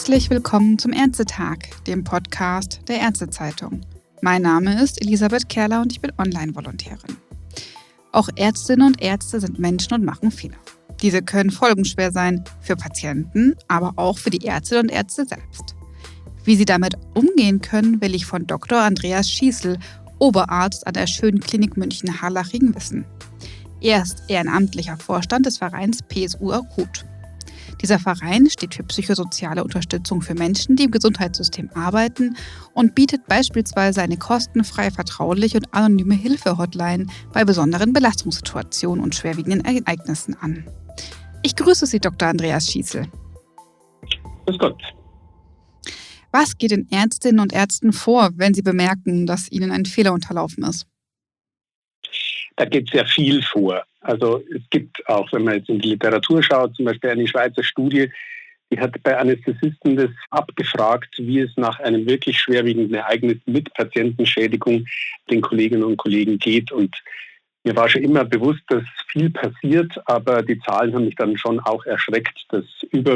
Herzlich willkommen zum Ärztetag, dem Podcast der Ärztezeitung. Mein Name ist Elisabeth Kerler und ich bin Online-Volontärin. Auch Ärztinnen und Ärzte sind Menschen und machen Fehler. Diese können folgenschwer sein für Patienten, aber auch für die Ärztinnen und Ärzte selbst. Wie sie damit umgehen können, will ich von Dr. Andreas Schießl, Oberarzt an der Schönen Klinik München-Harlaching, wissen. Er ist ehrenamtlicher Vorstand des Vereins PSU Akut. Dieser Verein steht für psychosoziale Unterstützung für Menschen, die im Gesundheitssystem arbeiten und bietet beispielsweise eine kostenfreie, vertrauliche und anonyme Hilfe-Hotline bei besonderen Belastungssituationen und schwerwiegenden Ereignissen an. Ich grüße Sie, Dr. Andreas Schießl. Grüß Gott. Was geht den Ärztinnen und Ärzten vor, wenn sie bemerken, dass ihnen ein Fehler unterlaufen ist? Da geht sehr viel vor. Also es gibt auch, wenn man jetzt in die Literatur schaut, zum Beispiel eine Schweizer Studie, die hat bei Anästhesisten das abgefragt, wie es nach einem wirklich schwerwiegenden Ereignis mit Patientenschädigung den Kolleginnen und Kollegen geht. Und mir war schon immer bewusst, dass viel passiert, aber die Zahlen haben mich dann schon auch erschreckt, dass über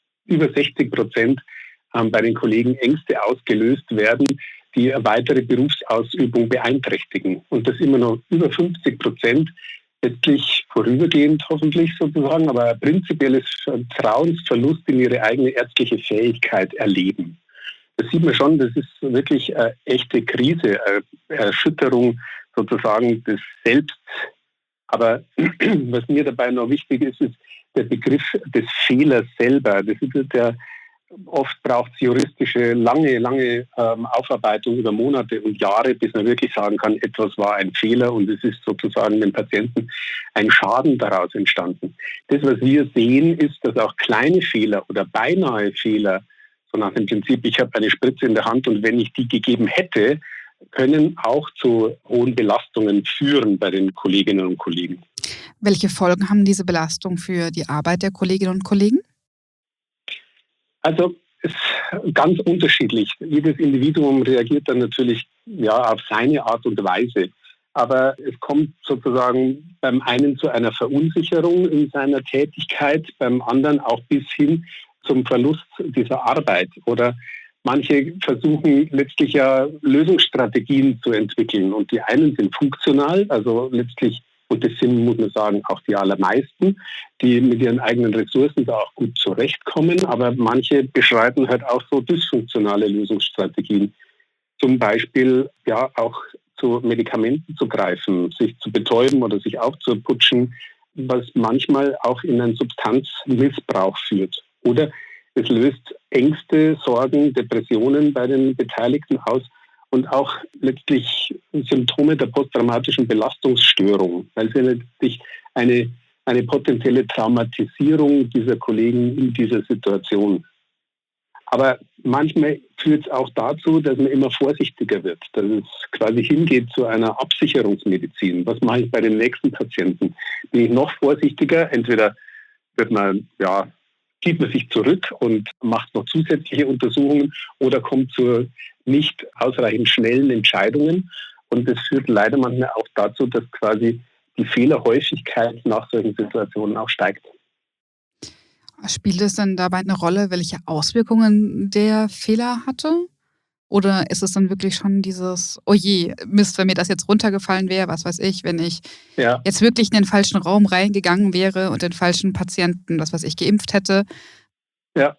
60% bei den Kollegen Ängste ausgelöst werden, die weitere Berufsausübung beeinträchtigen. Und das immer noch über 50%, letztlich vorübergehend hoffentlich sozusagen, aber ein prinzipielles Vertrauensverlust in ihre eigene ärztliche Fähigkeit erleben. Das sieht man schon, das ist wirklich eine echte Krise, eine Erschütterung sozusagen des Selbst. Aber was mir dabei noch wichtig ist, ist der Begriff des Fehlers selber. Das ist der oft braucht es juristische, lange Aufarbeitung über Monate und Jahre, bis man wirklich sagen kann, etwas war ein Fehler und es ist sozusagen dem Patienten ein Schaden daraus entstanden. Das, was wir sehen, ist, dass auch kleine Fehler oder beinahe Fehler, so nach dem Prinzip, ich habe eine Spritze in der Hand und wenn ich die gegeben hätte, können auch zu hohen Belastungen führen bei den Kolleginnen und Kollegen. Welche Folgen haben diese Belastungen für die Arbeit der Kolleginnen und Kollegen? Also es ist ganz unterschiedlich. Jedes Individuum reagiert dann natürlich auf seine Art und Weise. Aber es kommt sozusagen beim einen zu einer Verunsicherung in seiner Tätigkeit, beim anderen auch bis hin zum Verlust dieser Arbeit. Oder manche versuchen letztlich ja Lösungsstrategien zu entwickeln. Und die einen sind funktional, also letztlich, und das sind, muss man sagen, auch die allermeisten, die mit ihren eigenen Ressourcen da auch gut zurechtkommen. Aber manche beschreiten halt auch so dysfunktionale Lösungsstrategien. Zum Beispiel auch zu Medikamenten zu greifen, sich zu betäuben oder sich aufzuputschen, was manchmal auch in einen Substanzmissbrauch führt. Oder es löst Ängste, Sorgen, Depressionen bei den Beteiligten aus. Und auch letztlich Symptome der posttraumatischen Belastungsstörung, weil sie letztlich eine potenzielle Traumatisierung dieser Kollegen in dieser Situation. Aber manchmal führt es auch dazu, dass man immer vorsichtiger wird, dass es quasi hingeht zu einer Absicherungsmedizin. Was mache ich bei den nächsten Patienten? Bin ich noch vorsichtiger? Entweder zieht man sich zurück und macht noch zusätzliche Untersuchungen oder kommt zu nicht ausreichend schnellen Entscheidungen. Und das führt leider manchmal auch dazu, dass quasi die Fehlerhäufigkeit nach solchen Situationen auch steigt. Spielt es dann dabei eine Rolle, welche Auswirkungen der Fehler hatte? Oder ist es dann wirklich schon dieses, oh je, Mist, wenn mir das jetzt runtergefallen wäre, was weiß ich, wenn ich jetzt wirklich in den falschen Raum reingegangen wäre und den falschen Patienten, was weiß ich, geimpft hätte? Ja,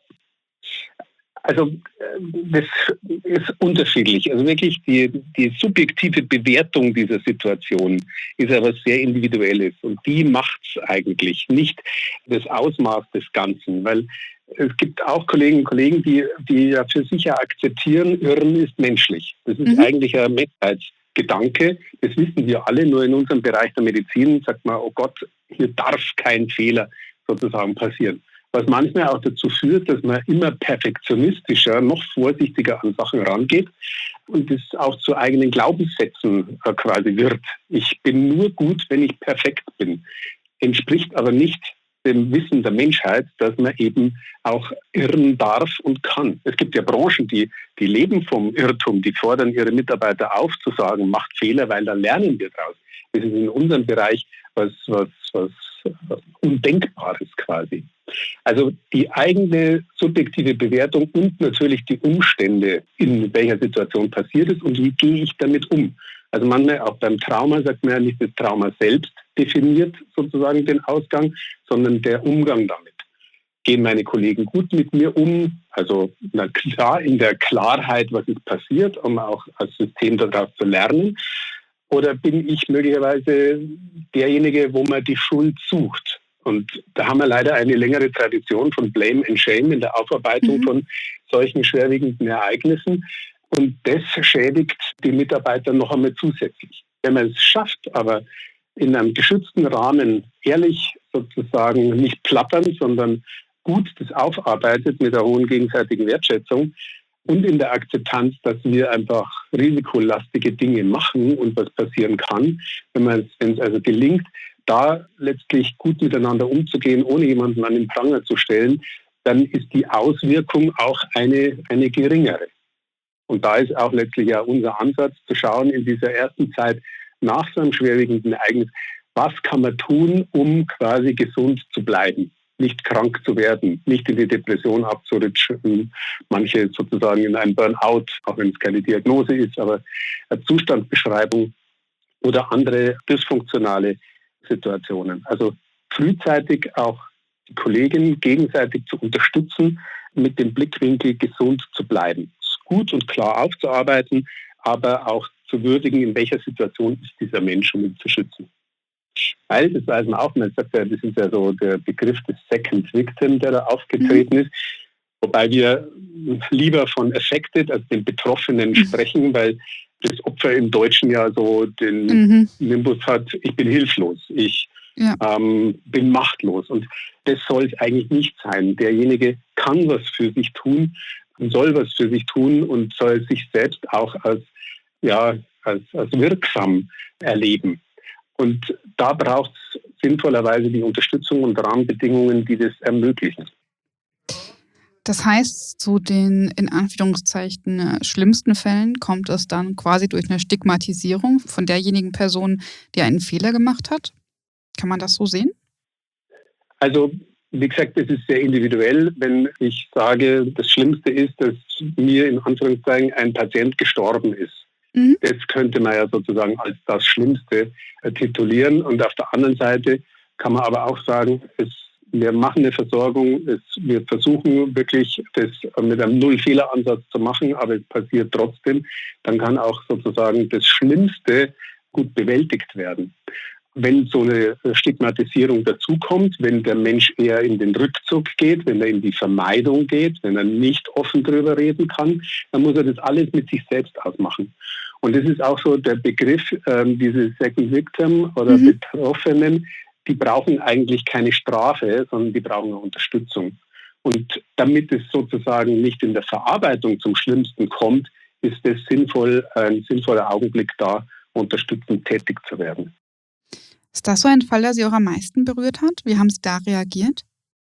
also das ist unterschiedlich. Also wirklich die subjektive Bewertung dieser Situation ist ja was sehr Individuelles und die macht es eigentlich, nicht das Ausmaß des Ganzen, weil es gibt auch Kolleginnen und Kollegen, die ja für sich ja akzeptieren, Irren ist menschlich. Das ist eigentlich ein Menschheitsgedanke. Das wissen wir alle, nur in unserem Bereich der Medizin sagt man, oh Gott, hier darf kein Fehler sozusagen passieren. Was manchmal auch dazu führt, dass man immer perfektionistischer, noch vorsichtiger an Sachen rangeht und es auch zu eigenen Glaubenssätzen quasi wird. Ich bin nur gut, wenn ich perfekt bin. Entspricht aber nicht dem Wissen der Menschheit, dass man eben auch irren darf und kann. Es gibt ja Branchen, die leben vom Irrtum, die fordern ihre Mitarbeiter auf, zu sagen, macht Fehler, weil dann lernen wir draus. Das ist in unserem Bereich was Undenkbares quasi. Also die eigene subjektive Bewertung und natürlich die Umstände, in welcher Situation passiert ist und wie gehe ich damit um. Also manchmal auch beim Trauma sagt man ja nicht, das Trauma selbst definiert sozusagen den Ausgang, sondern der Umgang damit. Gehen meine Kollegen gut mit mir um? Also klar in der Klarheit, was ist passiert, um auch als System daraus zu lernen. Oder bin ich möglicherweise derjenige, wo man die Schuld sucht? Und da haben wir leider eine längere Tradition von Blame and Shame in der Aufarbeitung von solchen schwerwiegenden Ereignissen. Und das schädigt die Mitarbeiter noch einmal zusätzlich. Wenn man es schafft, aber in einem geschützten Rahmen ehrlich sozusagen nicht plappern, sondern gut das aufarbeitet mit einer hohen gegenseitigen Wertschätzung und in der Akzeptanz, dass wir einfach risikolastige Dinge machen und was passieren kann, wenn es also gelingt, da letztlich gut miteinander umzugehen, ohne jemanden an den Pranger zu stellen, dann ist die Auswirkung auch eine geringere. Und da ist auch letztlich ja unser Ansatz, zu schauen in dieser ersten Zeit nach so einem schwerwiegenden Ereignis, was kann man tun, um quasi gesund zu bleiben, nicht krank zu werden, nicht in die Depression abzurutschen, manche sozusagen in einen Burnout, auch wenn es keine Diagnose ist, aber eine Zustandsbeschreibung oder andere dysfunktionale Situationen. Also frühzeitig auch die Kollegen gegenseitig zu unterstützen, mit dem Blickwinkel gesund zu bleiben. Gut und klar aufzuarbeiten, aber auch zu würdigen, in welcher Situation ist dieser Mensch, um ihn zu schützen. Weil, das weiß man auch, man sagt ja, das ist ja so der Begriff des Second Victim, der da aufgetreten ist, wobei wir lieber von Affected als den Betroffenen sprechen, weil das Opfer im Deutschen ja so den Nimbus hat, ich bin hilflos, ich bin machtlos. Und das soll es eigentlich nicht sein. Derjenige kann was für sich tun, soll was für sich tun und soll sich selbst auch als wirksam erleben. Und da braucht es sinnvollerweise die Unterstützung und Rahmenbedingungen, die das ermöglichen. Das heißt, zu den in Anführungszeichen schlimmsten Fällen kommt es dann quasi durch eine Stigmatisierung von derjenigen Person, die einen Fehler gemacht hat? Kann man das so sehen? Also, wie gesagt, das ist sehr individuell. Wenn ich sage, das Schlimmste ist, dass mir in Anführungszeichen ein Patient gestorben ist. Das könnte man ja sozusagen als das Schlimmste titulieren. Und auf der anderen Seite kann man aber auch sagen, wir machen eine Versorgung, wir versuchen wirklich, das mit einem Null-Fehler-Ansatz zu machen, aber es passiert trotzdem. Dann kann auch sozusagen das Schlimmste gut bewältigt werden. Wenn so eine Stigmatisierung dazukommt, wenn der Mensch eher in den Rückzug geht, wenn er in die Vermeidung geht, wenn er nicht offen drüber reden kann, dann muss er das alles mit sich selbst ausmachen. Und das ist auch so der Begriff, diese Second Victim oder Betroffenen, die brauchen eigentlich keine Strafe, sondern die brauchen eine Unterstützung. Und damit es sozusagen nicht in der Verarbeitung zum Schlimmsten kommt, ist es sinnvoll, ein sinnvoller Augenblick da, unterstützend tätig zu werden. Ist das so ein Fall, der Sie auch am meisten berührt hat? Wie haben Sie da reagiert?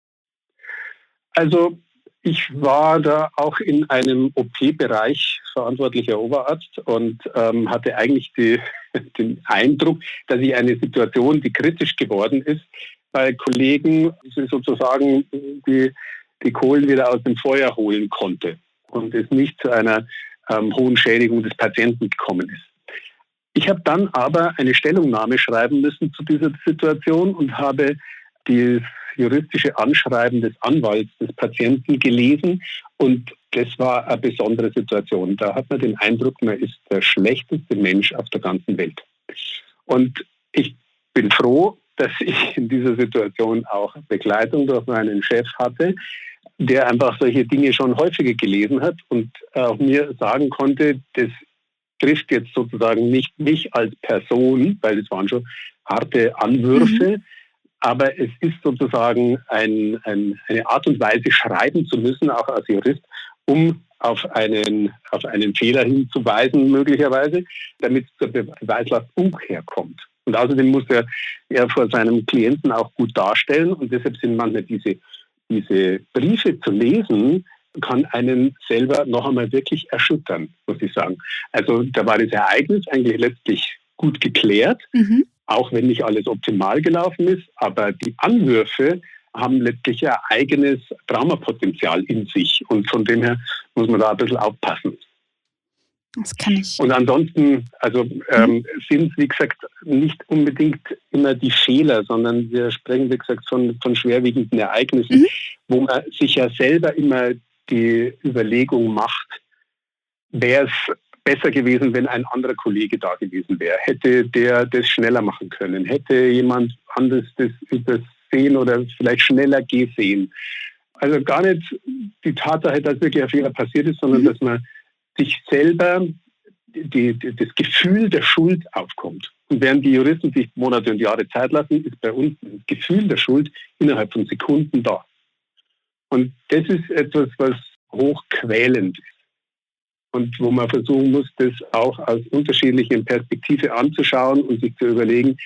Also ich war da auch in einem OP-Bereich verantwortlicher Oberarzt und hatte eigentlich den Eindruck, dass ich eine Situation, die kritisch geworden ist, bei Kollegen sozusagen die Kohlen wieder aus dem Feuer holen konnte und es nicht zu einer hohen Schädigung des Patienten gekommen ist. Ich habe dann aber eine Stellungnahme schreiben müssen zu dieser Situation und habe das juristische Anschreiben des Anwalts des Patienten gelesen und das war eine besondere Situation. Da hat man den Eindruck, man ist der schlechteste Mensch auf der ganzen Welt. Und ich bin froh, dass ich in dieser Situation auch Begleitung durch meinen Chef hatte, der einfach solche Dinge schon häufiger gelesen hat und auch mir sagen konnte, das trifft jetzt sozusagen nicht mich als Person, weil es waren schon harte Anwürfe, aber es ist sozusagen eine Art und Weise, schreiben zu müssen, auch als Jurist, um auf einen Fehler hinzuweisen möglicherweise, damit es zur Beweislastumkehr kommt. Und außerdem muss er vor seinem Klienten auch gut darstellen und deshalb sind manchmal diese Briefe zu lesen, kann einen selber noch einmal wirklich erschüttern, muss ich sagen. Also da war das Ereignis eigentlich letztlich gut geklärt, auch wenn nicht alles optimal gelaufen ist, aber die Anwürfe haben letztlich ein eigenes Traumapotenzial in sich. Und von dem her muss man da ein bisschen aufpassen. Das kann ich. Und ansonsten, sind es, wie gesagt, nicht unbedingt immer die Fehler, sondern wir sprechen, wie gesagt, von schwerwiegenden Ereignissen, wo man sich ja selber immer die Überlegung macht, wäre es besser gewesen, wenn ein anderer Kollege da gewesen wäre. Hätte der das schneller machen können? Hätte jemand anderes das übersehen oder vielleicht schneller gesehen? Also gar nicht die Tatsache, dass wirklich ein Fehler passiert ist, sondern dass man sich selber das Gefühl der Schuld aufkommt. Und während die Juristen sich Monate und Jahre Zeit lassen, ist bei uns das Gefühl der Schuld innerhalb von Sekunden da. Und das ist etwas, was hochquälend ist. Und wo man versuchen muss, das auch aus unterschiedlichen Perspektiven anzuschauen und sich zu überlegen,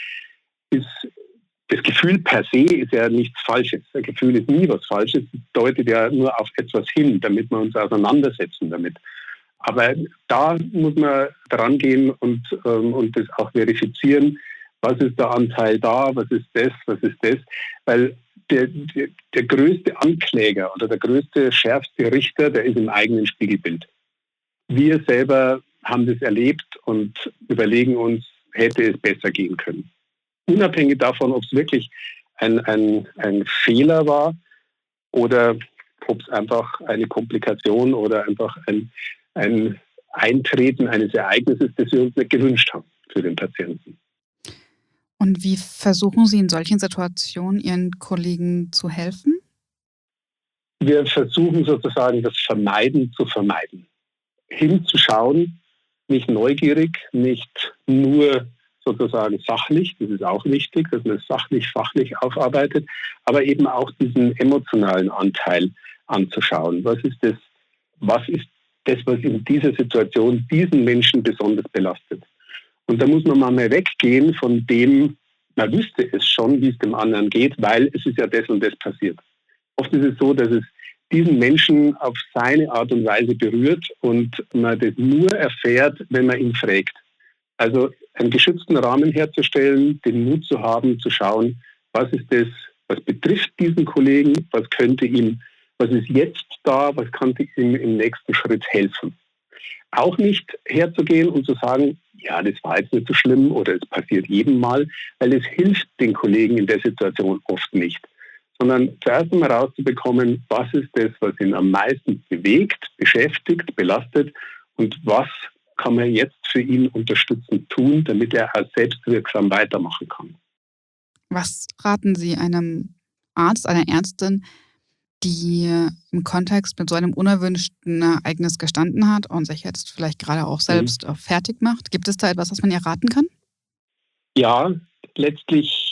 das Gefühl per se ist ja nichts Falsches. Ein Gefühl ist nie was Falsches. Es deutet ja nur auf etwas hin, damit wir uns auseinandersetzen damit. Aber da muss man dran gehen und das auch verifizieren. Was ist der Anteil da? Was ist das? Weil der größte Ankläger oder der größte, schärfste Richter, der ist im eigenen Spiegelbild. Wir selber haben das erlebt und überlegen uns, hätte es besser gehen können. Unabhängig davon, ob es wirklich ein Fehler war oder ob es einfach eine Komplikation oder einfach ein Eintreten eines Ereignisses, das wir uns nicht gewünscht haben für den Patienten. Und wie versuchen Sie in solchen Situationen Ihren Kollegen zu helfen? Wir versuchen sozusagen das Vermeiden zu vermeiden. Hinzuschauen, nicht neugierig, nicht nur sozusagen sachlich, das ist auch wichtig, dass man es fachlich aufarbeitet, aber eben auch diesen emotionalen Anteil anzuschauen. Was ist das, was in dieser Situation diesen Menschen besonders belastet? Und da muss man mal weggehen von dem, man wüsste es schon, wie es dem anderen geht, weil es ist ja das und das passiert. Oft ist es so, dass es diesen Menschen auf seine Art und Weise berührt und man das nur erfährt, wenn man ihn fragt. Also einen geschützten Rahmen herzustellen, den Mut zu haben, zu schauen, was ist das, was betrifft diesen Kollegen, was ist jetzt da, was kann ihm im nächsten Schritt helfen. Auch nicht herzugehen und zu sagen, ja, das war jetzt nicht so schlimm oder es passiert jedem Mal, weil es hilft den Kollegen in der Situation oft nicht. Sondern zuerst einmal rauszubekommen, was ist das, was ihn am meisten bewegt, beschäftigt, belastet und was kann man jetzt für ihn unterstützend tun, damit er auch selbstwirksam weitermachen kann. Was raten Sie einem Arzt, einer Ärztin, die im Kontext mit so einem unerwünschten Ereignis gestanden hat und sich jetzt vielleicht gerade auch selbst fertig macht? Gibt es da etwas, was man ihr raten kann? Ja, letztlich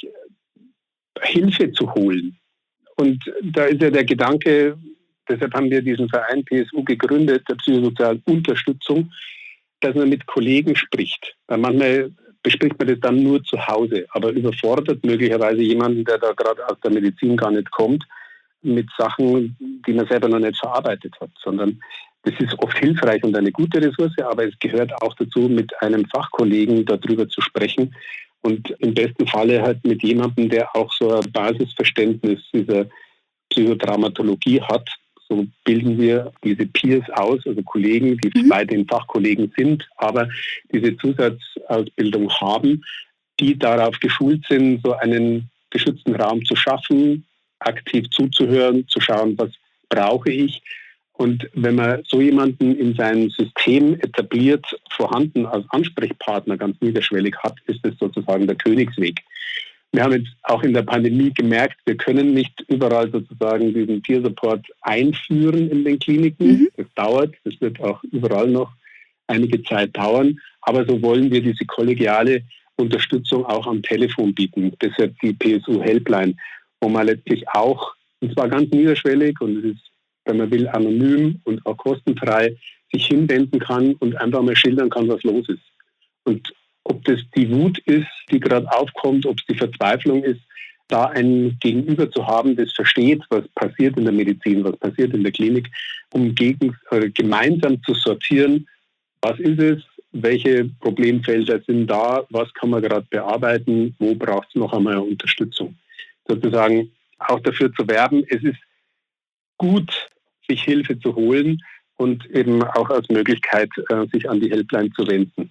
Hilfe zu holen. Und da ist ja der Gedanke, deshalb haben wir diesen Verein PSU gegründet, der psychosozialen Unterstützung, dass man mit Kollegen spricht. Weil manchmal bespricht man das dann nur zu Hause, aber überfordert möglicherweise jemanden, der da gerade aus der Medizin gar nicht kommt, mit Sachen, die man selber noch nicht verarbeitet hat, sondern das ist oft hilfreich und eine gute Ressource, aber es gehört auch dazu, mit einem Fachkollegen darüber zu sprechen und im besten Falle halt mit jemandem, der auch so ein Basisverständnis dieser Psychotraumatologie hat. So bilden wir diese Peers aus, also Kollegen, die weiterhin Fachkollegen sind, aber diese Zusatzausbildung haben, die darauf geschult sind, so einen geschützten Raum zu schaffen, aktiv zuzuhören, zu schauen, was brauche ich. Und wenn man so jemanden in seinem System etabliert, vorhanden als Ansprechpartner ganz niederschwellig hat, ist das sozusagen der Königsweg. Wir haben jetzt auch in der Pandemie gemerkt, wir können nicht überall sozusagen diesen Peer Support einführen in den Kliniken. Das dauert, das wird auch überall noch einige Zeit dauern. Aber so wollen wir diese kollegiale Unterstützung auch am Telefon bieten. Deshalb die PSU Helpline, wo man letztlich auch, und zwar ganz niederschwellig und es ist, wenn man will, anonym und auch kostenfrei, sich hinwenden kann und einfach mal schildern kann, was los ist. Und ob das die Wut ist, die gerade aufkommt, ob es die Verzweiflung ist, da ein Gegenüber zu haben, das versteht, was passiert in der Medizin, was passiert in der Klinik, um gemeinsam zu sortieren, was ist es, welche Problemfelder sind da, was kann man gerade bearbeiten, wo braucht es noch einmal Unterstützung. Sozusagen auch dafür zu werben, es ist gut, sich Hilfe zu holen und eben auch als Möglichkeit, sich an die Helpline zu wenden.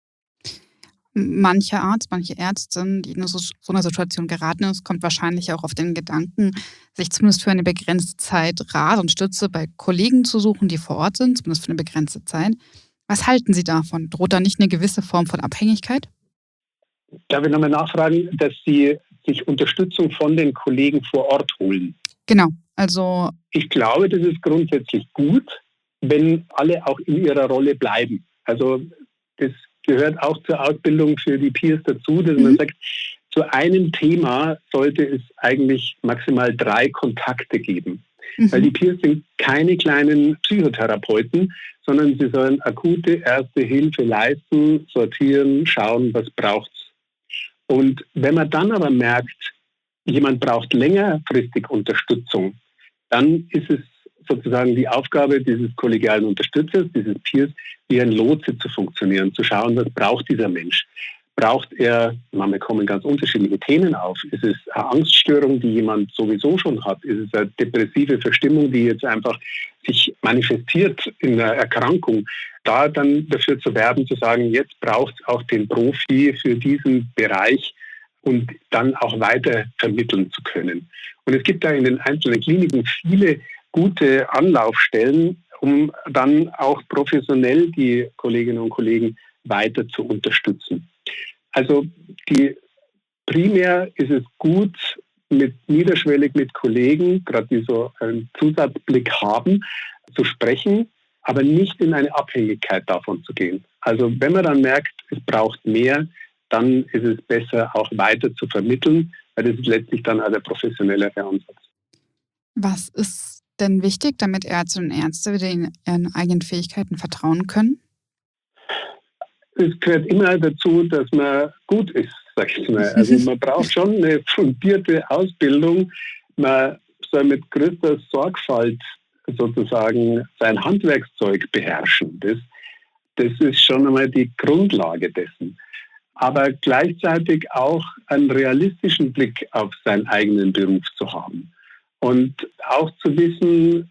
Mancher Arzt, manche Ärztin, die in so einer Situation geraten ist, kommt wahrscheinlich auch auf den Gedanken, sich zumindest für eine begrenzte Zeit Rat und Stütze bei Kollegen zu suchen, die vor Ort sind, zumindest für eine begrenzte Zeit. Was halten Sie davon? Droht da nicht eine gewisse Form von Abhängigkeit? Darf ich nochmal nachfragen, dass Sie sich Unterstützung von den Kollegen vor Ort holen? Genau, also Ich glaube, das ist grundsätzlich gut, wenn alle auch in ihrer Rolle bleiben. Also das gehört auch zur Ausbildung für die Peers dazu, dass man mhm, sagt, zu einem Thema sollte es eigentlich maximal 3 Kontakte geben. Weil mhm. die Peers sind keine kleinen Psychotherapeuten, sondern sie sollen akute erste Hilfe leisten, sortieren, schauen, was braucht es. Und wenn man dann aber merkt, jemand braucht längerfristig Unterstützung, dann ist es sozusagen die Aufgabe dieses kollegialen Unterstützers, dieses Peers, wie ein Lotse zu funktionieren, zu schauen, was braucht dieser Mensch. Braucht er, manchmal kommen ganz unterschiedliche Themen auf. Ist es eine Angststörung, die jemand sowieso schon hat? Ist es eine depressive Verstimmung, die jetzt einfach sich manifestiert in einer Erkrankung? Da dann dafür zu werben, zu sagen, jetzt braucht es auch den Profi für diesen Bereich und dann auch weiter vermitteln zu können. Und es gibt da in den einzelnen Kliniken viele gute Anlaufstellen, um dann auch professionell die Kolleginnen und Kollegen weiter zu unterstützen. Also primär ist es gut, niederschwellig mit Kollegen, gerade die so einen Zusatzblick haben, zu sprechen, aber nicht in eine Abhängigkeit davon zu gehen. Also wenn man dann merkt, es braucht mehr, dann ist es besser, auch weiter zu vermitteln, weil das ist letztlich dann auch der professionellere Ansatz. Was ist denn wichtig, damit Ärztinnen und Ärzte wieder in ihren eigenen Fähigkeiten vertrauen können? Es gehört immer dazu, dass man gut ist, sag ich mal. Also man braucht schon eine fundierte Ausbildung. Man soll mit größter Sorgfalt sozusagen sein Handwerkszeug beherrschen. Das ist schon einmal die Grundlage dessen. Aber gleichzeitig auch einen realistischen Blick auf seinen eigenen Beruf zu haben. Und auch zu wissen,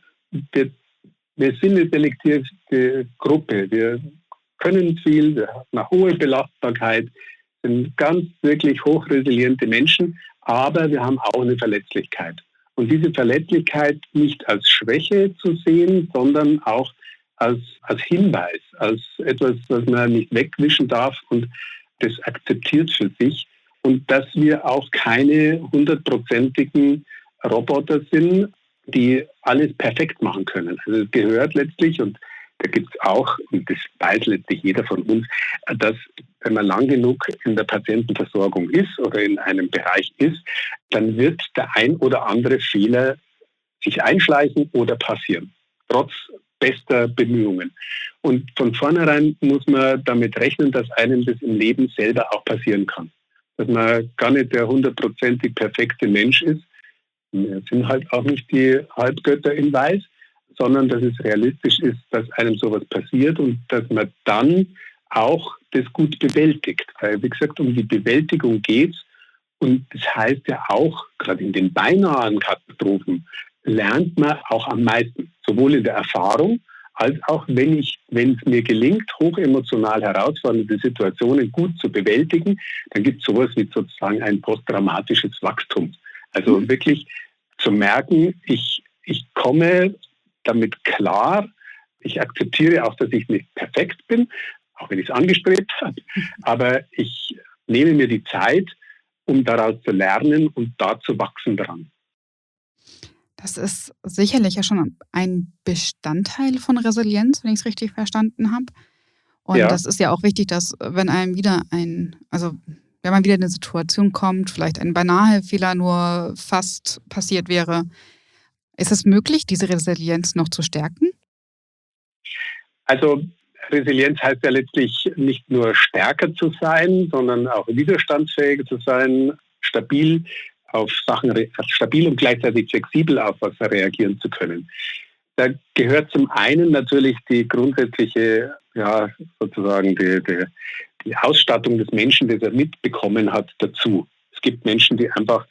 wir sind eine selektierte Gruppe. Wir können viel, wir haben eine hohe Belastbarkeit, sind ganz wirklich hochresiliente Menschen, aber wir haben auch eine Verletzlichkeit. Und diese Verletzlichkeit nicht als Schwäche zu sehen, sondern auch als Hinweis, als etwas, was man nicht wegwischen darf und das akzeptiert für sich. Und dass wir auch keine 100-prozentigen Roboter sind, die alles perfekt machen können. Also es gehört letztlich, und da gibt es auch, und das weiß letztlich jeder von uns, dass wenn man lang genug in der Patientenversorgung ist oder in einem Bereich ist, dann wird der ein oder andere Fehler sich einschleichen oder passieren, trotz bester Bemühungen. Und von vornherein muss man damit rechnen, dass einem das im Leben selber auch passieren kann. Dass man gar nicht der 100-prozentig perfekte Mensch ist. Wir sind halt auch nicht die Halbgötter in Weiß, sondern dass es realistisch ist, dass einem sowas passiert und dass man dann auch das gut bewältigt. Weil, wie gesagt, um die Bewältigung geht es. Und das heißt ja auch, gerade in den beinahen Katastrophen, lernt man auch am meisten. Sowohl in der Erfahrung, als auch wenn es mir gelingt, hochemotional herausfordernde Situationen gut zu bewältigen, dann gibt es sowas wie sozusagen ein posttraumatisches Wachstum. Also wirklich zu merken, ich komme damit klar, ich akzeptiere auch, dass ich nicht perfekt bin, auch wenn ich es angestrebt habe, aber ich nehme mir die Zeit, um daraus zu lernen und da zu wachsen dran. Das ist sicherlich ja schon ein Bestandteil von Resilienz, wenn ich es richtig verstanden habe. Und Ja, das ist ja auch wichtig, dass wenn einem wieder wenn man wieder in eine Situation kommt, vielleicht ein beinahe Fehler nur fast passiert wäre, ist es möglich, diese Resilienz noch zu stärken? also Resilienz heißt ja letztlich nicht nur stärker zu sein, sondern auch widerstandsfähiger zu sein, stabil auf Sachen, stabil und gleichzeitig flexibel auf was reagieren zu können. Da gehört zum einen natürlich die grundsätzliche, ja, sozusagen die Ausstattung des Menschen, das er mitbekommen hat, dazu. Es gibt Menschen, die einfach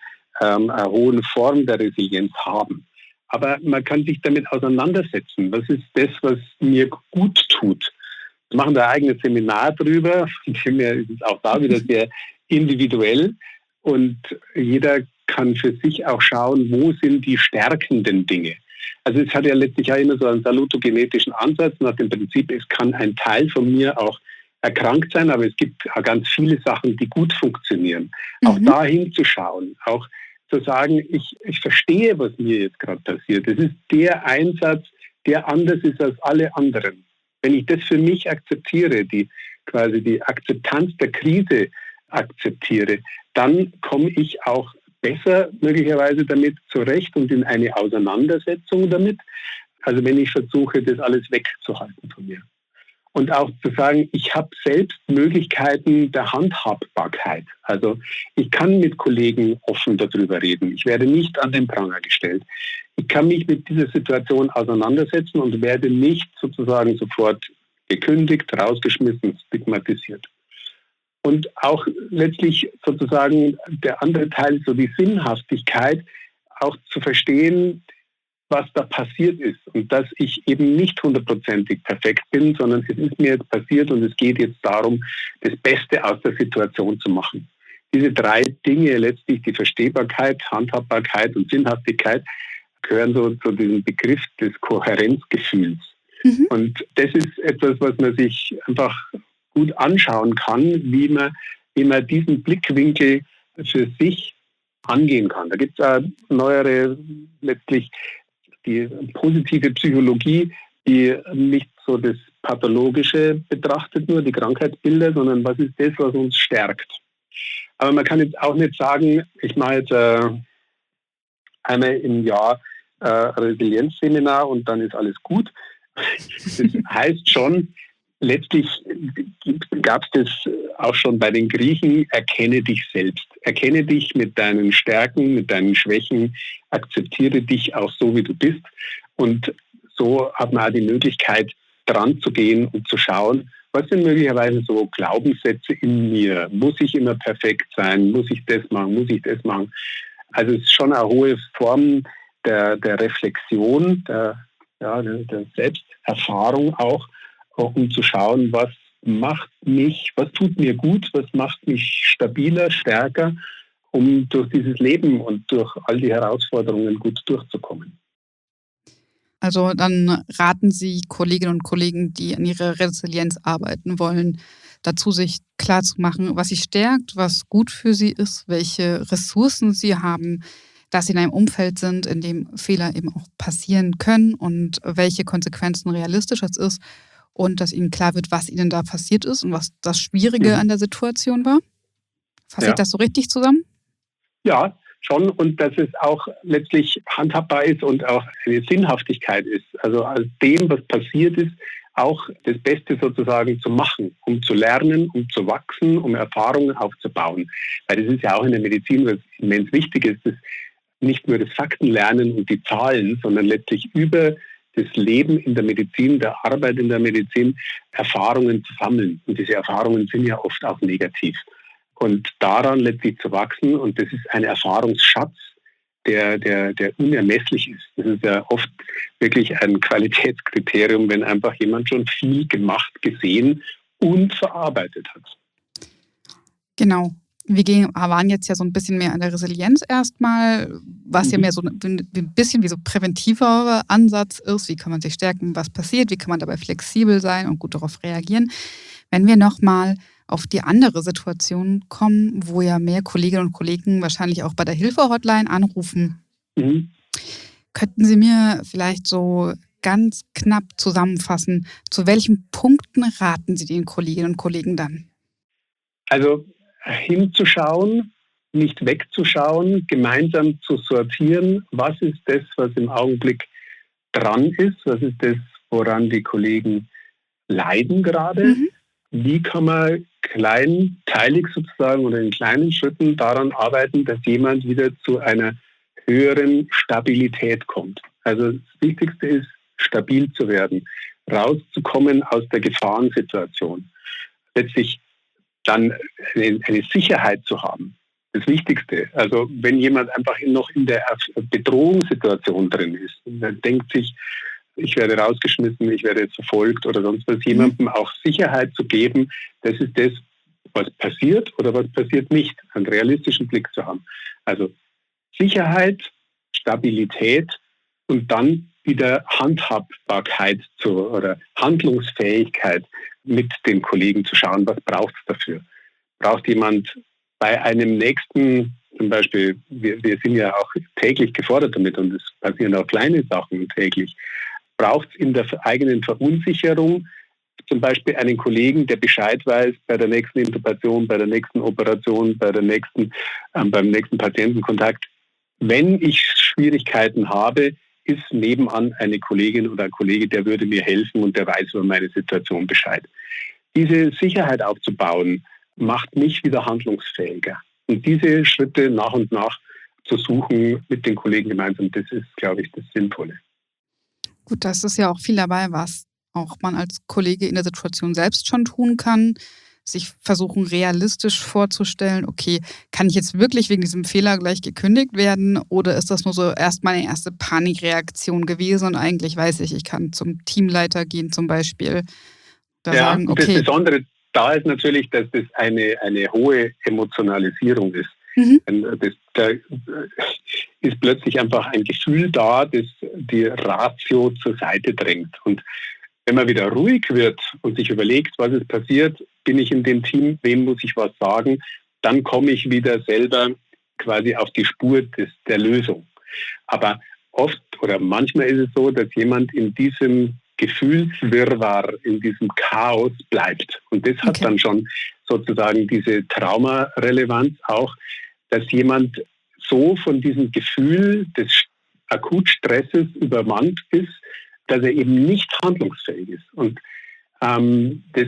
eine hohe Form der Resilienz haben. Aber man kann sich damit auseinandersetzen. Was ist das, was mir gut tut? Wir machen da ein eigenes Seminar drüber. Von dem her ist es auch da wieder sehr individuell. Und jeder kann für sich auch schauen, wo sind die stärkenden Dinge. Also es hat ja letztlich auch immer so einen salutogenetischen Ansatz. Nach dem Prinzip, es kann ein Teil von mir auch erkrankt sein, aber es gibt auch ganz viele Sachen, die gut funktionieren. Auch da hinzuschauen, auch zu sagen, ich verstehe, was mir jetzt gerade passiert. Das ist der Einsatz, der anders ist als alle anderen. Wenn ich das für mich akzeptiere, quasi die Akzeptanz der Krise akzeptiere, dann komme ich auch besser möglicherweise damit zurecht und in eine Auseinandersetzung damit, also wenn ich versuche, das alles wegzuhalten von mir. Und auch zu sagen, ich habe selbst Möglichkeiten der Handhabbarkeit. Also ich kann mit Kollegen offen darüber reden. Ich werde nicht an den Pranger gestellt. Ich kann mich mit dieser Situation auseinandersetzen und werde nicht sozusagen sofort gekündigt, rausgeschmissen, stigmatisiert. Und auch letztlich sozusagen der andere Teil, so die Sinnhaftigkeit, auch zu verstehen, was da passiert ist und dass ich eben nicht 100%ig perfekt bin, sondern es ist mir jetzt passiert und es geht jetzt darum, das Beste aus der Situation zu machen. Diese drei Dinge, letztlich die Verstehbarkeit, Handhabbarkeit und Sinnhaftigkeit, gehören so zu diesem Begriff des Kohärenzgefühls. Und das ist etwas, was man sich einfach gut anschauen kann, wie man diesen Blickwinkel für sich angehen kann. Da gibt es neuere, letztlich die positive Psychologie, die nicht so das Pathologische betrachtet, nur die Krankheitsbilder, sondern was ist das, was uns stärkt. Aber man kann jetzt auch nicht sagen, ich mache jetzt einmal im Jahr Resilienzseminar und dann ist alles gut. Das heißt schon, letztlich gab es das auch schon bei den Griechen, erkenne dich selbst. Erkenne dich mit deinen Stärken, mit deinen Schwächen, akzeptiere dich auch so, wie du bist. Und so hat man auch die Möglichkeit, dran zu gehen und zu schauen, was sind möglicherweise so Glaubenssätze in mir? Muss ich immer perfekt sein? Muss ich das machen? Muss ich das machen? Also es ist schon eine hohe Form der Reflexion, der Selbsterfahrung auch, um zu schauen, was tut mir gut, was macht mich stabiler, stärker, um durch dieses Leben und durch all die Herausforderungen gut durchzukommen. Also dann raten Sie Kolleginnen und Kollegen, die an ihrer Resilienz arbeiten wollen, dazu, sich klarzumachen, was sie stärkt, was gut für sie ist, welche Ressourcen sie haben, dass sie in einem Umfeld sind, in dem Fehler eben auch passieren können und welche Konsequenzen realistisch es ist und dass ihnen klar wird, was ihnen da passiert ist und was das Schwierige an der Situation war. Fasse ich das so richtig zusammen? Ja, schon. Und dass es auch letztlich handhabbar ist und auch eine Sinnhaftigkeit ist. Also aus dem, was passiert ist, auch das Beste sozusagen zu machen, um zu lernen, um zu wachsen, um Erfahrungen aufzubauen. Weil das ist ja auch in der Medizin, was immens wichtig ist, dass nicht nur das Faktenlernen und die Zahlen, sondern letztlich über das Leben in der Medizin, der Arbeit in der Medizin, Erfahrungen zu sammeln. Und diese Erfahrungen sind ja oft auch negativ. Und daran letztlich zu wachsen, und das ist ein Erfahrungsschatz, der unermesslich ist. Das ist ja oft wirklich ein Qualitätskriterium, wenn einfach jemand schon viel gemacht, gesehen und verarbeitet hat. Genau. waren jetzt ja so ein bisschen mehr an der Resilienz erstmal, was ja mehr so ein bisschen wie so präventiver Ansatz ist. Wie kann man sich stärken, was passiert, wie kann man dabei flexibel sein und gut darauf reagieren. Wenn wir nochmal auf die andere Situation kommen, wo ja mehr Kolleginnen und Kollegen wahrscheinlich auch bei der Hilfe-Hotline anrufen, könnten Sie mir vielleicht so ganz knapp zusammenfassen, zu welchen Punkten raten Sie den Kolleginnen und Kollegen dann? Also hinzuschauen, nicht wegzuschauen, gemeinsam zu sortieren, was ist das, was im Augenblick dran ist, was ist das, woran die Kollegen leiden gerade. Wie kann man kleinteilig sozusagen oder in kleinen Schritten daran arbeiten, dass jemand wieder zu einer höheren Stabilität kommt. Also das Wichtigste ist, stabil zu werden, rauszukommen aus der Gefahrensituation. Letztlich dann eine Sicherheit zu haben. das Wichtigste. Also wenn jemand einfach noch in der Bedrohungssituation drin ist, dann denkt sich, ich werde rausgeschmissen, ich werde jetzt verfolgt oder sonst was, jemandem auch Sicherheit zu geben, das ist das, was passiert oder was passiert nicht, einen realistischen Blick zu haben. Also Sicherheit, Stabilität und dann wieder Handhabbarkeit oder Handlungsfähigkeit mit den Kollegen zu schauen, was braucht es dafür. Braucht jemand bei einem nächsten, zum Beispiel, wir sind ja auch täglich gefordert damit und es passieren auch kleine Sachen täglich, braucht es in der eigenen Verunsicherung zum Beispiel einen Kollegen, der Bescheid weiß bei der nächsten Intubation, bei der nächsten Operation, beim nächsten Patientenkontakt. Wenn ich Schwierigkeiten habe, ist nebenan eine Kollegin oder ein Kollege, der würde mir helfen und der weiß über meine Situation Bescheid. Diese Sicherheit aufzubauen, macht mich wieder handlungsfähiger. Und diese Schritte nach und nach zu suchen mit den Kollegen gemeinsam, das ist, glaube ich, das Sinnvolle. Gut, das ist ja auch viel dabei, was auch man als Kollege in der Situation selbst schon tun kann. Sich versuchen, realistisch vorzustellen, okay, kann ich jetzt wirklich wegen diesem Fehler gleich gekündigt werden oder ist das nur so erst meine erste Panikreaktion gewesen und eigentlich weiß ich kann zum Teamleiter gehen zum Beispiel, da Ja, sagen, und das okay. Besondere da ist natürlich, dass das eine hohe Emotionalisierung ist. Da ist plötzlich einfach ein Gefühl da, das die Ratio zur Seite drängt. Und wenn man wieder ruhig wird und sich überlegt, was ist passiert, bin ich in dem Team, wem muss ich was sagen, dann komme ich wieder selber quasi auf die Spur der Lösung. Aber oft oder manchmal ist es so, dass jemand in diesem Gefühlswirrwarr, in diesem Chaos bleibt. Und das hat dann schon sozusagen diese Traumarelevanz auch, dass jemand so von diesem Gefühl des Akutstresses übermannt ist, dass er eben nicht handlungsfähig ist. Und das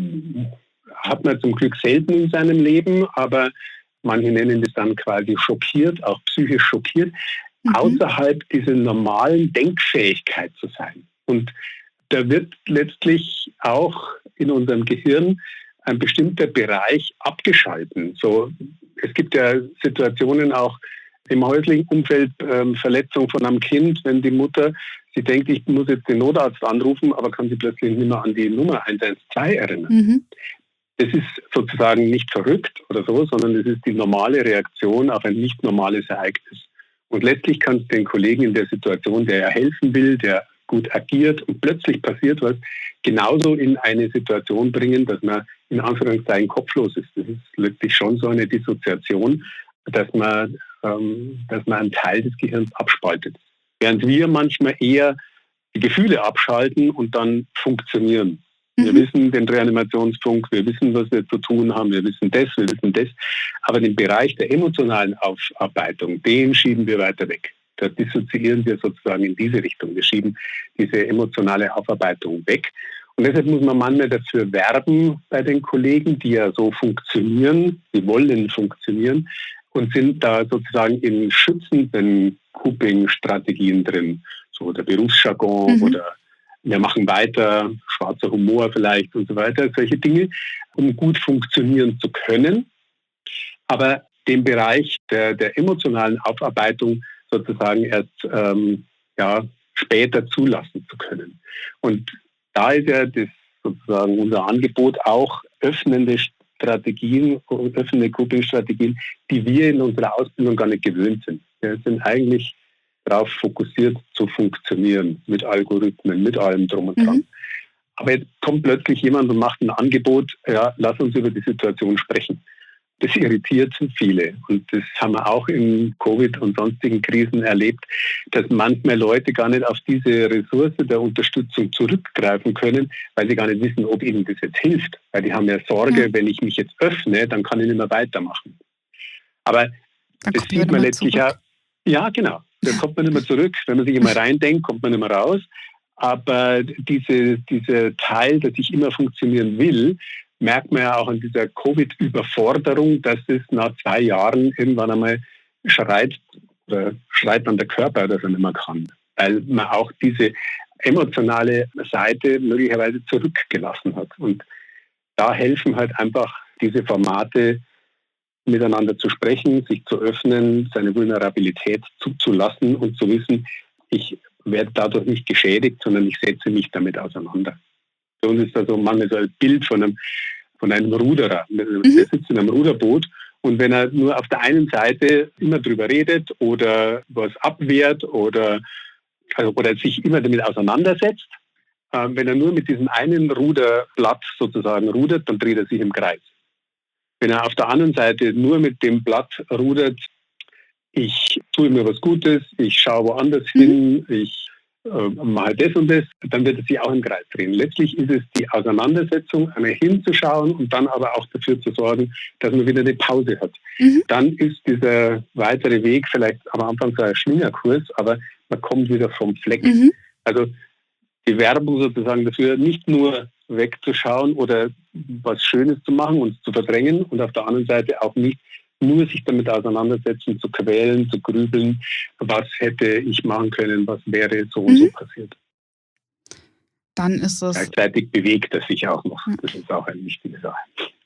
hat man zum Glück selten in seinem Leben, aber manche nennen das dann quasi schockiert, auch psychisch schockiert, außerhalb dieser normalen Denkfähigkeit zu sein. Und da wird letztlich auch in unserem Gehirn ein bestimmter Bereich abgeschalten. So, es gibt ja Situationen auch im häuslichen Umfeld, Verletzung von einem Kind, wenn die Mutter, sie denkt, ich muss jetzt den Notarzt anrufen, aber kann sie plötzlich nicht mehr an die Nummer 112 erinnern. Das ist sozusagen nicht verrückt oder so, sondern es ist die normale Reaktion auf ein nicht normales Ereignis. Und letztlich kann es den Kollegen in der Situation, der ja helfen will, der gut agiert und plötzlich passiert was, genauso in eine Situation bringen, dass man in Anführungszeichen kopflos ist. Das ist letztlich schon so eine Dissoziation, dass man einen Teil des Gehirns abspaltet. Während wir manchmal eher die Gefühle abschalten und dann funktionieren. Wir wissen den Reanimationsfunk, wir wissen, was wir zu tun haben, wir wissen das, aber den Bereich der emotionalen Aufarbeitung, den schieben wir weiter weg. Da dissoziieren wir sozusagen in diese Richtung. Wir schieben diese emotionale Aufarbeitung weg. Und deshalb muss man manchmal dafür werben bei den Kollegen, die ja so funktionieren, die wollen funktionieren und sind da sozusagen in schützenden Coping-Strategien drin. So der Berufsjargon oder wir machen weiter, schwarzer Humor vielleicht und so weiter, solche Dinge, um gut funktionieren zu können, aber den Bereich der emotionalen Aufarbeitung sozusagen erst später zulassen zu können. Und da ist ja das sozusagen unser Angebot auch öffnende Strategien, öffnende Coping-Strategien, die wir in unserer Ausbildung gar nicht gewöhnt sind. Wir sind eigentlich darauf fokussiert zu funktionieren, mit Algorithmen, mit allem drum und dran. Aber jetzt kommt plötzlich jemand und macht ein Angebot, ja, lass uns über die Situation sprechen. Das irritiert viele. Und das haben wir auch in Covid und sonstigen Krisen erlebt, dass manchmal Leute gar nicht auf diese Ressource der Unterstützung zurückgreifen können, weil sie gar nicht wissen, ob ihnen das jetzt hilft. Weil die haben ja Sorge, wenn ich mich jetzt öffne, dann kann ich nicht mehr weitermachen. Aber dann das sieht man letztlich ja. Ja, genau. Da kommt man nicht mehr zurück. Wenn man sich immer reindenkt, kommt man nicht mehr raus. Aber dieser Teil, dass ich immer funktionieren will, merkt man ja auch an dieser Covid-Überforderung, dass es nach 2 Jahren irgendwann einmal schreit dann der Körper, dass er nicht mehr kann. Weil man auch diese emotionale Seite möglicherweise zurückgelassen hat. Und da helfen halt einfach diese Formate miteinander zu sprechen, sich zu öffnen, seine Vulnerabilität zuzulassen und zu wissen, ich werde dadurch nicht geschädigt, sondern ich setze mich damit auseinander. Für uns ist das so manchmal so ein Bild von einem Ruderer. Der sitzt in einem Ruderboot und wenn er nur auf der einen Seite immer drüber redet oder was abwehrt oder sich immer damit auseinandersetzt, wenn er nur mit diesem einen Ruderblatt sozusagen rudert, dann dreht er sich im Kreis. Wenn er auf der anderen Seite nur mit dem Blatt rudert, ich tue mir was Gutes, ich schaue woanders hin, ich mache das und das, dann wird es sich auch im Kreis drehen. Letztlich ist es die Auseinandersetzung, einmal hinzuschauen und dann aber auch dafür zu sorgen, dass man wieder eine Pause hat. Dann ist dieser weitere Weg vielleicht am Anfang so ein Schlingerkurs, aber man kommt wieder vom Fleck. Also die Werbung sozusagen dafür, nicht nur wegzuschauen oder was Schönes zu machen und zu verdrängen und auf der anderen Seite auch nicht nur sich damit auseinandersetzen, zu quälen, zu grübeln, was hätte ich machen können, was wäre so und so passiert. Dann ist es... Gleichzeitig bewegt er sich auch noch. Das ist auch eine wichtige Sache.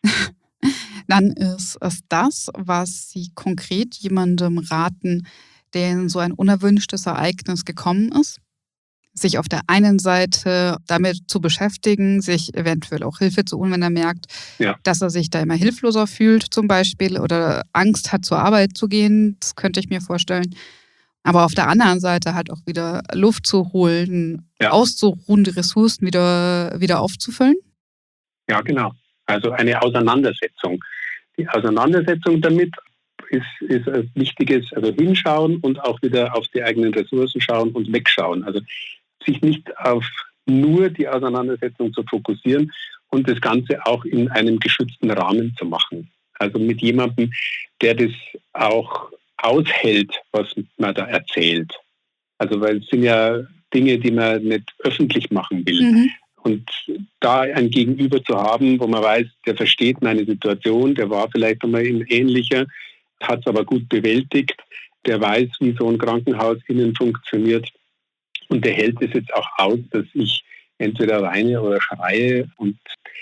Dann ist es das, was Sie konkret jemandem raten, der in so ein unerwünschtes Ereignis gekommen ist, sich auf der einen Seite damit zu beschäftigen, sich eventuell auch Hilfe zu holen, wenn er merkt, dass er sich da immer hilfloser fühlt zum Beispiel oder Angst hat, zur Arbeit zu gehen. Das könnte ich mir vorstellen. Aber auf der anderen Seite halt auch wieder Luft zu holen, auszuruhende Ressourcen wieder aufzufüllen. Ja, genau. Also eine Auseinandersetzung. Die Auseinandersetzung damit ist ein wichtiges, also hinschauen und auch wieder auf die eigenen Ressourcen schauen und wegschauen. Also sich nicht auf nur die Auseinandersetzung zu fokussieren und das Ganze auch in einem geschützten Rahmen zu machen. Also mit jemandem, der das auch aushält, was man da erzählt. Also weil es sind ja Dinge, die man nicht öffentlich machen will. Und da ein Gegenüber zu haben, wo man weiß, der versteht meine Situation, der war vielleicht einmal in ähnlicher, hat es aber gut bewältigt, der weiß, wie so ein Krankenhaus innen funktioniert und der hält es jetzt auch aus, dass ich entweder weine oder schreie und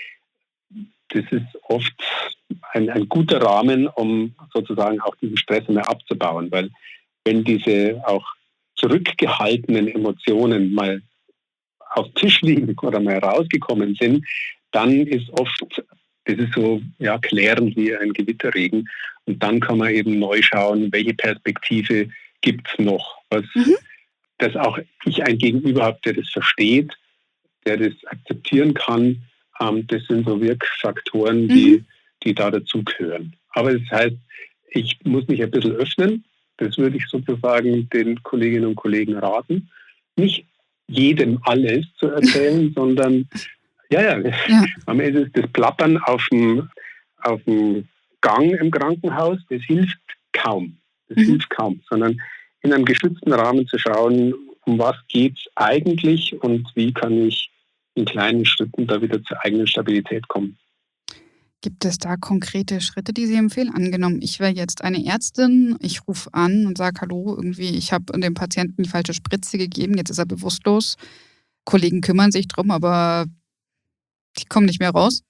das ist oft ein guter Rahmen, um sozusagen auch diesen Stress mehr abzubauen, weil wenn diese auch zurückgehaltenen Emotionen mal auf dem Tisch liegen oder mal rausgekommen sind, dann ist oft, das ist so klärend wie ein Gewitterregen und dann kann man eben neu schauen, welche Perspektive gibt es noch, dass auch ich ein Gegenüber habe, der das versteht, der das akzeptieren kann. Das sind so Wirkfaktoren, die da dazugehören. Aber das heißt, ich muss mich ein bisschen öffnen. Das würde ich sozusagen den Kolleginnen und Kollegen raten. Nicht jedem alles zu erzählen, sondern am Ende ist das Plappern auf dem Gang im Krankenhaus, das hilft kaum. Sondern in einem geschützten Rahmen zu schauen, um was geht es eigentlich und wie kann ich in kleinen Schritten da wieder zur eigenen Stabilität kommen. Gibt es da konkrete Schritte, die Sie empfehlen? Angenommen, ich wäre jetzt eine Ärztin, ich rufe an und sage, hallo, irgendwie, ich habe dem Patienten die falsche Spritze gegeben, jetzt ist er bewusstlos. Kollegen kümmern sich drum, aber die kommen nicht mehr raus.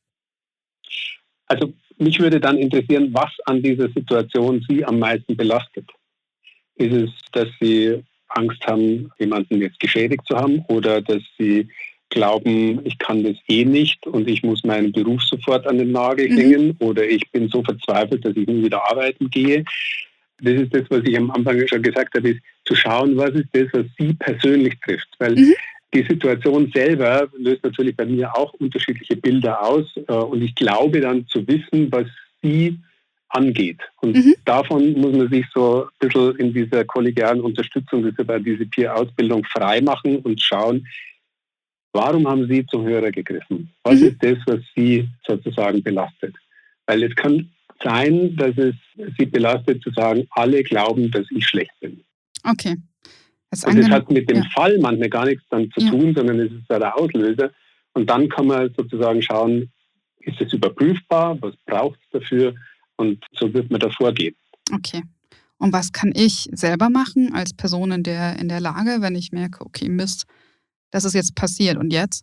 Also mich würde dann interessieren, was an dieser Situation Sie am meisten belastet. Ist es, dass Sie Angst haben, jemanden jetzt geschädigt zu haben oder dass Sie glauben, ich kann das eh nicht und ich muss meinen Beruf sofort an den Nagel hängen oder ich bin so verzweifelt, dass ich nie wieder arbeiten gehe. Das ist das, was ich am Anfang schon gesagt habe, ist zu schauen, was ist das, was Sie persönlich trifft. Weil die Situation selber löst natürlich bei mir auch unterschiedliche Bilder aus und ich glaube dann zu wissen, was Sie angeht. Und davon muss man sich so ein bisschen in dieser kollegialen Unterstützung, das ist ja diese Peer-Ausbildung, frei machen und schauen, warum haben Sie zum Hörer gegriffen? Was ist das, was Sie sozusagen belastet? Weil es kann sein, dass es Sie belastet, zu sagen, alle glauben, dass ich schlecht bin. Okay. Und das hat mit dem Fall manchmal gar nichts dann zu tun, sondern es ist ja der Auslöser. Und dann kann man sozusagen schauen, ist es überprüfbar? Was braucht es dafür? Und so wird man da vorgehen. Okay. Und was kann ich selber machen als Person in der Lage, wenn ich merke, okay, Mist, das ist jetzt passiert und jetzt?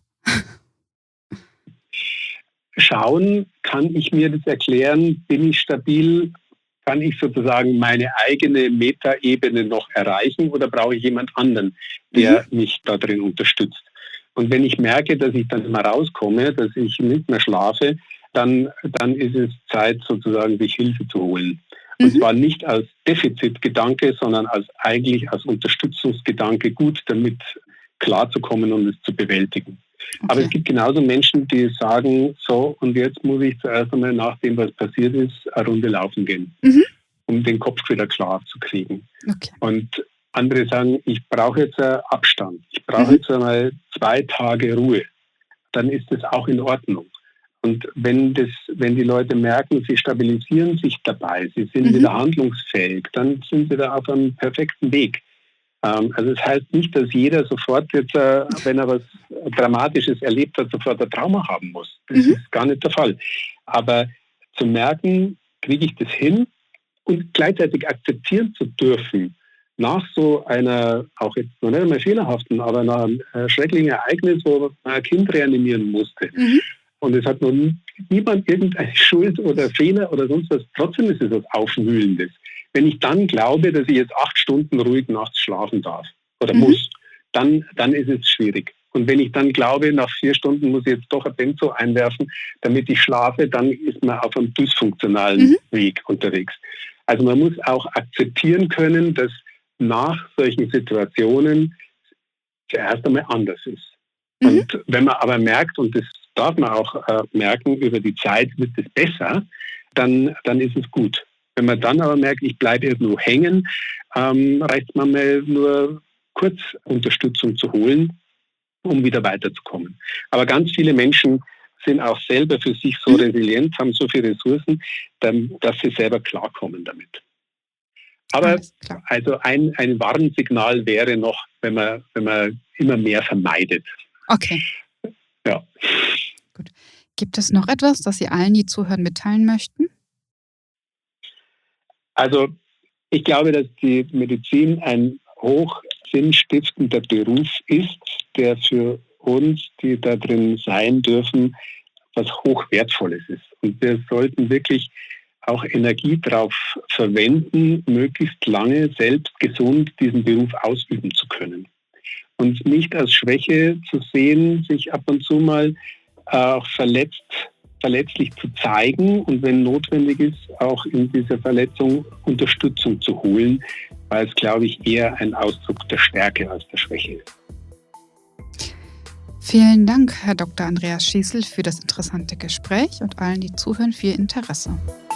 Schauen, kann ich mir das erklären? Bin ich stabil? kann ich sozusagen meine eigene Metaebene noch erreichen oder brauche ich jemand anderen, der mich da drin unterstützt? Und wenn ich merke, dass ich dann immer rauskomme, dass ich nicht mehr schlafe, dann ist es Zeit, sozusagen sich Hilfe zu holen. Und zwar nicht als Defizitgedanke, sondern eigentlich als Unterstützungsgedanke, gut damit klarzukommen und es zu bewältigen. Okay. Aber es gibt genauso Menschen, die sagen, so, und jetzt muss ich zuerst einmal nach dem, was passiert ist, eine Runde laufen gehen, um den Kopf wieder klar zu kriegen. Okay. Und andere sagen, ich brauche jetzt einen Abstand. Ich brauche jetzt einmal 2 Tage Ruhe. Dann ist das auch in Ordnung. Und wenn die Leute merken, sie stabilisieren sich dabei, sie sind wieder handlungsfähig, dann sind sie da auf einem perfekten Weg. Also es heißt nicht, dass jeder sofort jetzt, wenn er was Dramatisches erlebt hat, sofort ein Trauma haben muss. Das ist gar nicht der Fall. Aber zu merken, kriege ich das hin und gleichzeitig akzeptieren zu dürfen, nach so einer, auch jetzt noch nicht einmal fehlerhaften, aber nach einem schrecklichen Ereignis, wo man ein Kind reanimieren musste. Und es hat noch niemand irgendeine Schuld oder Fehler oder sonst was. Trotzdem ist es was Aufwühlendes. Wenn ich dann glaube, dass ich jetzt 8 Stunden ruhig nachts schlafen darf oder muss, dann ist es schwierig. Und wenn ich dann glaube, nach 4 Stunden muss ich jetzt doch ein Benzo einwerfen, damit ich schlafe, dann ist man auf einem dysfunktionalen Weg unterwegs. Also man muss auch akzeptieren können, dass nach solchen Situationen zuerst einmal anders ist. Und wenn man aber merkt, und das darf man auch merken, über die Zeit wird es besser, dann ist es gut. Wenn man dann aber merkt, ich bleibe irgendwo hängen, reicht man mal nur kurz Unterstützung zu holen, um wieder weiterzukommen. Aber ganz viele Menschen sind auch selber für sich so resilient, haben so viele Ressourcen, dass sie selber klarkommen damit. Aber also ein Warnsignal wäre noch, wenn man immer mehr vermeidet. Okay. Ja. Gut. Gibt es noch etwas, das Sie allen, die zuhören, mitteilen möchten? Also ich glaube, dass die Medizin ein hoch sinnstiftender Beruf ist, der für uns, die da drin sein dürfen, was hochwertvolles ist. Und wir sollten wirklich auch Energie darauf verwenden, möglichst lange selbst gesund diesen Beruf ausüben zu können. Und nicht als Schwäche zu sehen, sich ab und zu mal auch verletzlich zu zeigen und wenn notwendig ist, auch in dieser Verletzung Unterstützung zu holen, weil es, glaube ich, eher ein Ausdruck der Stärke als der Schwäche ist. Vielen Dank, Herr Dr. Andreas Schießl, für das interessante Gespräch und allen, die zuhören, für Ihr Interesse.